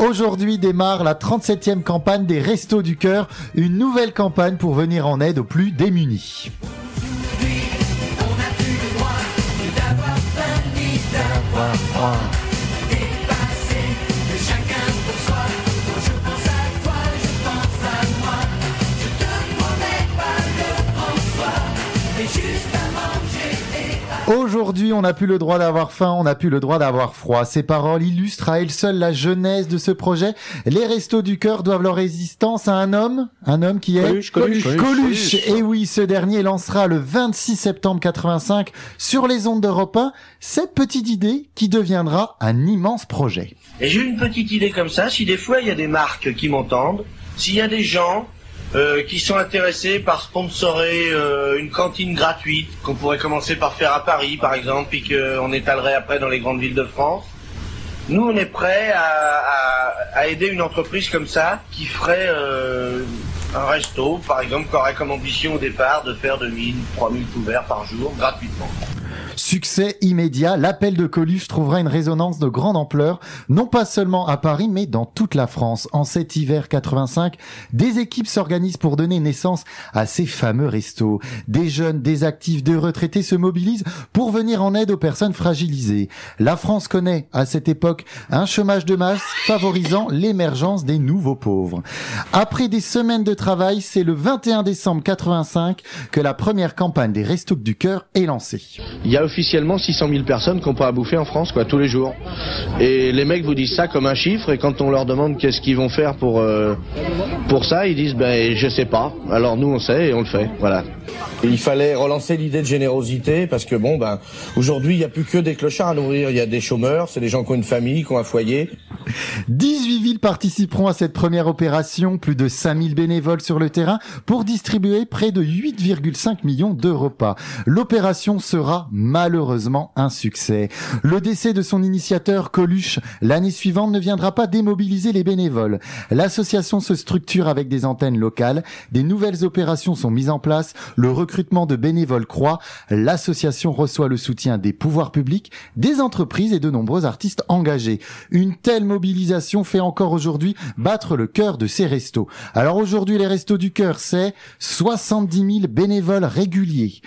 Aujourd'hui démarre la 37e campagne des Restos du Cœur, une nouvelle campagne pour venir en aide aux plus démunis. On n'a plus le droit d'avoir faim ni d'avoir froid. Dépassé de chacun pour soi. Quand je pense à toi, je pense à moi. Je te promets pas le grand soir, mais juste à manger et à... Aujourd'hui, on n'a plus le droit d'avoir faim, on n'a plus le droit d'avoir froid. Ces paroles illustrent à elles seules la genèse de ce projet. Les Restos du Cœur doivent leur existence à un homme qui est Coluche. Et oui, ce dernier lancera le 26 septembre 85 sur les ondes d'Europe 1 cette petite idée qui deviendra un immense projet. Et j'ai une petite idée comme ça, si des fois il y a des marques qui m'entendent, s'il y a des gens qui sont intéressés par sponsorer une cantine gratuite, qu'on pourrait commencer par faire à Paris par exemple, puis qu'on étalerait après dans les grandes villes de France, nous on est prêts à aider une entreprise comme ça, qui ferait un resto par exemple, qui aurait comme ambition au départ de faire 2000, 3000 couverts par jour, gratuitement. Succès immédiat, l'appel de Coluche trouvera une résonance de grande ampleur, non pas seulement à Paris, mais dans toute la France. En cet hiver 85, des équipes s'organisent pour donner naissance à ces fameux restos. Des jeunes, des actifs, des retraités se mobilisent pour venir en aide aux personnes fragilisées. La France connaît, à cette époque, un chômage de masse favorisant l'émergence des nouveaux pauvres. Après des semaines de travail, c'est le 21 décembre 85 que la première campagne des Restos du Cœur est lancée. Il y a officiellement 600 000 personnes qui n'ont pas à bouffer en France, tous les jours. Et les mecs vous disent ça comme un chiffre, et quand on leur demande qu'est-ce qu'ils vont faire pour ça, ils disent je sais pas. Alors nous on sait et on le fait, voilà. Il fallait relancer l'idée de générosité parce que aujourd'hui il n'y a plus que des clochards à nourrir, il y a des chômeurs, c'est des gens qui ont une famille, qui ont un foyer. 18 villes participeront à cette première opération, plus de 5000 bénévoles sur le terrain pour distribuer près de 8,5 millions de repas. L'opération sera malheureusement un succès. Le décès de son initiateur, Coluche, l'année suivante ne viendra pas démobiliser les bénévoles. L'association se structure avec des antennes locales, des nouvelles opérations sont mises en place, le recrutement de bénévoles croît, l'association reçoit le soutien des pouvoirs publics, des entreprises et de nombreux artistes engagés. Une telle mobilisation fait encore aujourd'hui battre le cœur de ces restos. Alors aujourd'hui, les Restos du Cœur, c'est 70 000 bénévoles réguliers,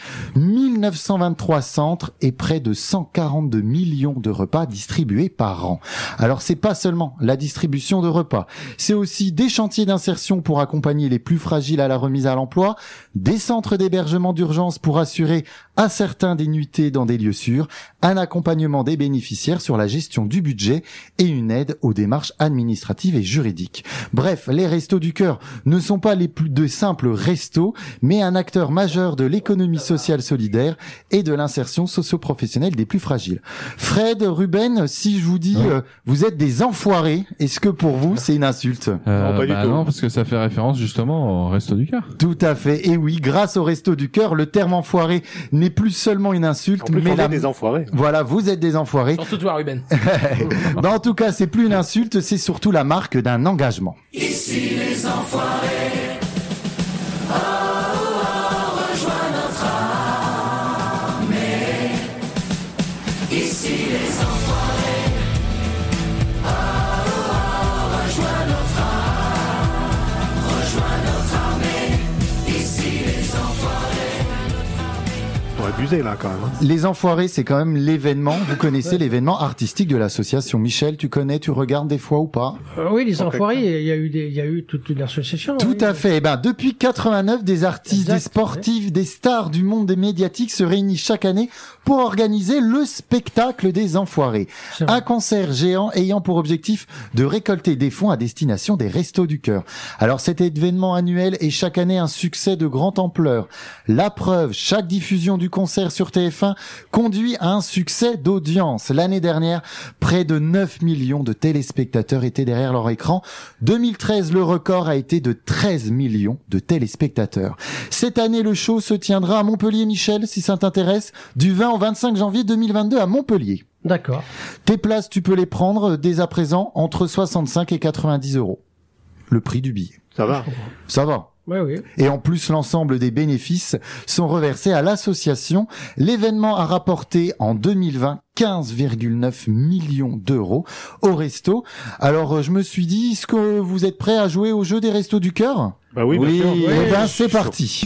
1923 centres et près de 142 millions de repas distribués par an. Alors c'est pas seulement la distribution de repas, c'est aussi des chantiers d'insertion pour accompagner les plus fragiles à la remise à l'emploi, des centres d'hébergement d'urgence pour assurer à certains des nuitées dans des lieux sûrs, un accompagnement des bénéficiaires sur la gestion du budget et une aide aux démarches administratives et juridiques. Bref, les Restos du Cœur ne sont pas les plus de simples restos, mais un acteur majeur de l'économie sociale solidaire et de l'insertion socio-professionnelle des plus fragiles. Fred, Ruben, si je vous dis vous êtes des enfoirés, est-ce que pour vous c'est une insulte? Non, pas du tout. Non, parce que ça fait référence justement au Restos du Cœur. Tout à fait. Et oui, grâce au Restos du Cœur, le terme enfoiré n'est plus seulement une insulte, mais des enfoirés. Voilà, vous êtes des enfoirés. Surtout toi, Ruben. En tout cas, c'est plus une insulte, c'est surtout la marque d'un engagement. Ici les enfoirés. Oh, oh, rejoins notre armée. Ici les enfoirés. Oh, oh, rejoins notre armée. Ici les enfoirés. On va abuser là quand même. Les enfoirés, c'est quand même l'événement. Vous connaissez l'événement artistique de l'association. Michel, tu connais, tu regardes des fois ou pas? Oui, les enfoirés, il y a eu toute une association. Tout à fait. Eh ben, depuis 89, des artistes, des sportifs, des stars du monde des médiatiques se réunissent chaque année pour organiser le spectacle des enfoirés. Un concert géant ayant pour objectif de récolter des fonds à destination des Restos du Cœur. Alors, cet événement annuel est chaque année un succès de grande ampleur. La preuve, chaque diffusion du concert sur TF1 conduit à un succès d'audience. L'année dernière, près de 9 millions de téléspectateurs étaient derrière leur écran. 2013, le record a été de 13 millions de téléspectateurs. Cette année, le show se tiendra à Montpellier, Michel, si ça t'intéresse, du 20 au 25 janvier 2022 à Montpellier. D'accord. Tes places, tu peux les prendre dès à présent entre 65 et 90 €. Le prix du billet. Ça va. Ça va. Ouais, oui. Et en plus, l'ensemble des bénéfices sont reversés à l'association. L'événement a rapporté en 2020 15,9 millions d'euros au resto. Alors, je me suis dit, est-ce que vous êtes prêts à jouer au jeu des restos du cœur? Bah oui, bien sûr. Eh ben, c'est parti.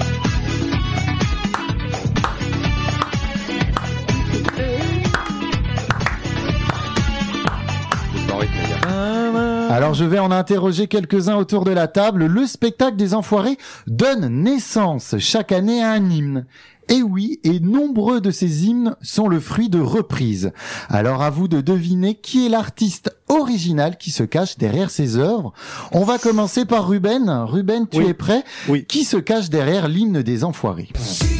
Alors je vais en interroger quelques-uns autour de la table. Le spectacle des Enfoirés donne naissance chaque année à un hymne. Et oui, et nombreux de ces hymnes sont le fruit de reprises. Alors à vous de deviner qui est l'artiste original qui se cache derrière ces œuvres. On va commencer par Ruben. Ruben, tu es prêt? Oui. Qui se cache derrière l'hymne des Enfoirés?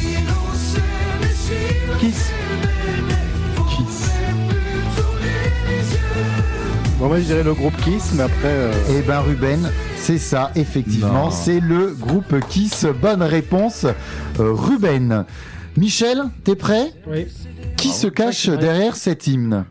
Kiss. Bon, moi je dirais le groupe Kiss, mais après... Eh ben Ruben, c'est ça, effectivement, Non. c'est le groupe Kiss. Bonne réponse, Ruben. Michel, t'es prêt? Oui. Qui se cache derrière cet hymne?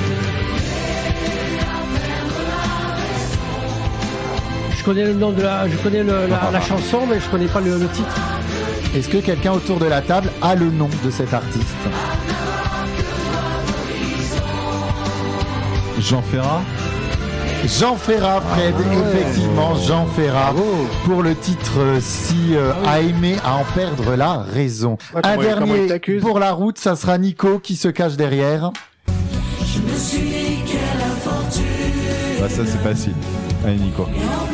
Je connais le nom de la chanson, mais je connais pas le titre. Est-ce que quelqu'un autour de la table a le nom de cet artiste? Jean Ferrat. Jean Ferrat, Fred, effectivement, Jean Ferrat, pour le titre Si à aimer, à en perdre la raison. Ouais, Un comment il dernier t'accuse pour la route, ça sera Nico qui se cache derrière. Bah ça c'est facile. Allez Nico.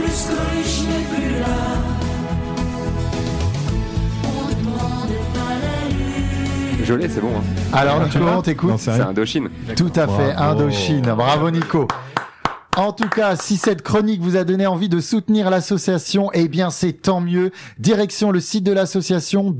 Je l'ai, c'est bon. Hein. Alors Nico, on t'écoute. Non, c'est C'est rien. Indochine. Tout à fait, Bravo. Indochine. Bravo Nico. En tout cas, si cette chronique vous a donné envie de soutenir l'association, eh bien c'est tant mieux. Direction le site de l'association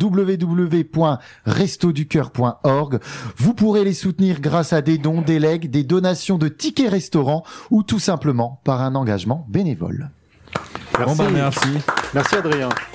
www.restoducoeur.org. Vous pourrez les soutenir grâce à des dons, des legs, des donations de tickets restaurants ou tout simplement par un engagement bénévole. Merci. Bon bah merci. Merci Adrien.